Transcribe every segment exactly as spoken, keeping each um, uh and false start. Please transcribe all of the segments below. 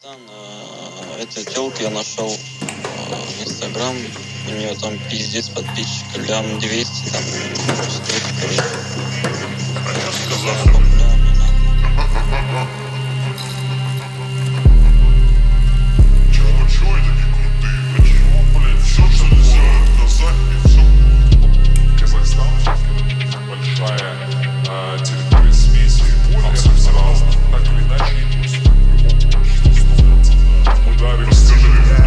Да, на этой телке я нашел э, Инстаграм, у нее там пиздец подписчиков, лям двести, там, стоит, короче. Самая популярная, да. Чё, чё они такие крутые? А чё, блядь, всё, что нельзя доказать, и всё. Казахстан большая э, территория смеси абсолютно разных. Так или иначе, импульс в любом обществе становится. Мы дарим, скажи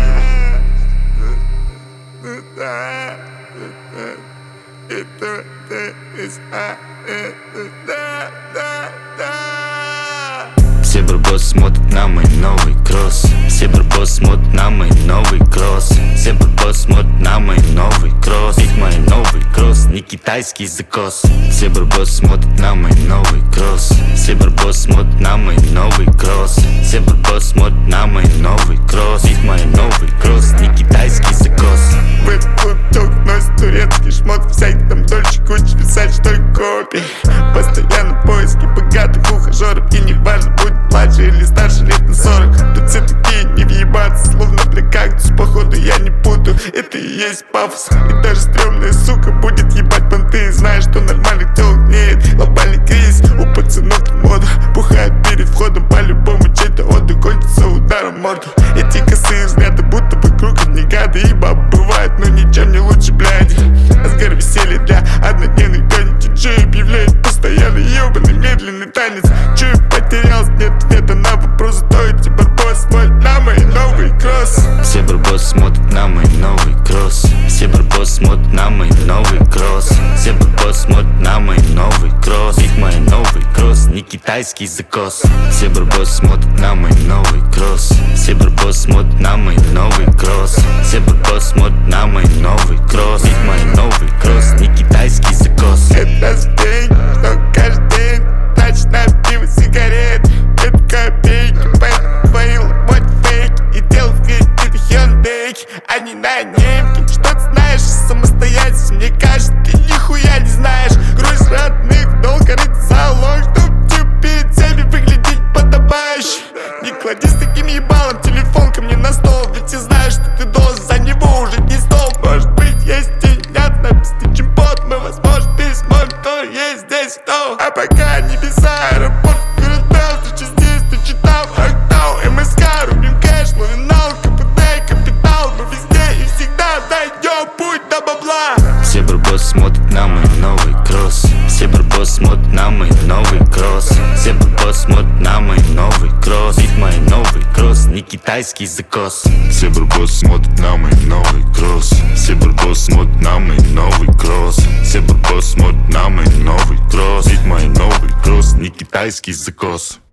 Все барбосы смотрят на мой новый кросс. Все барбосы смотрят на мой новый кросс. Все барбосы смотрят на мой новый кросс. Ведь мой новый кросс не китайский закос. Все барбосы смотрят на мой новый кросс. Все барбосы смотрят на мой новый кросс. Все барбосы смотрят на мой новый кросс. Ведь мой новый кросс не китайский закос. В этот клуб тёлк носит турецкий шмот. Всякий там Дольче, Гуччи, писать, что ли, копии. Постоянно поиски богатых ухажеров. И не важно, будь младше или старше, лет на сорок. Тут все такие не въебаться, словно бля кактус. Походу я не путаю, это и есть пафос. И даже стрёмная сука будет ебать понты. Знаешь, что нормальных тёлок нет. Глобальный кризис, у пацанов тут мода. Пухает перед входом, по-любому чей-то отдых кончится ударом в морду. Эти косые взгляды, будто бы круг от негады. И бабы бывает, но ничем не лучше, блядь. Разгар веселья для однодневных тёлек. Диджей объявляет постоянно ёбаный медленный танец. Чё я потерялся, нет ответа на вопрос. Зато эти барбосы смотрят на мой новый кросс. Все барбосы смотрят на мой новый кросс. Все барбосы смотрят на мой новый кросс. Все барбосы смотрят на мой новый кросс. Ведь мой новый кросс не китайский закос. Все барбосы смотрят на мой новый кросс. Все барбосы смотрят на мой новый кросс. Все барбосы смотрят на мой новый кросс. Ведь мой новый кросс не китайский закос. Это раз в день, что каждый день тратишь на пиво, сигарет. Это копейки, поэтому твои вот фейки. И делал в кредиты Hyundai, а не на немке. Что ты знаешь о самостоятельности? Мне кажется, ты нихуя не знаешь. Грусть родных, долго рыть залог, чтоб тебе перед всеми выглядеть подобающе. Не клади с таким ебалом телефон ко мне на стол. Ведь я знаю, что ты должен за него уже не стол. Может быть, есть тенят на песте, чем пот. Мы, возможно, пересмотрим, кто есть здесь, кто. А пока небеса, аэропорт, город Белл. Встреча здесь, ты читал Актау, МСК, рубим кэш, лавинал, КПД, капитал. Мы везде и всегда найдем путь до бабла. Все барбосы смотрят на мой новый кросс. Все барбосы смотрят на мой новый кросс. Все барбосы смотрят на мой новый кросс. Ведь мой новый кросс не китайский закос. Все барбосы смотрят на мой новый кросс. Все барбосы смотрят на мой новый кросс. Все барбосы смотрят на мой новый кросс. Ведь мой новый кросс не китайский закос.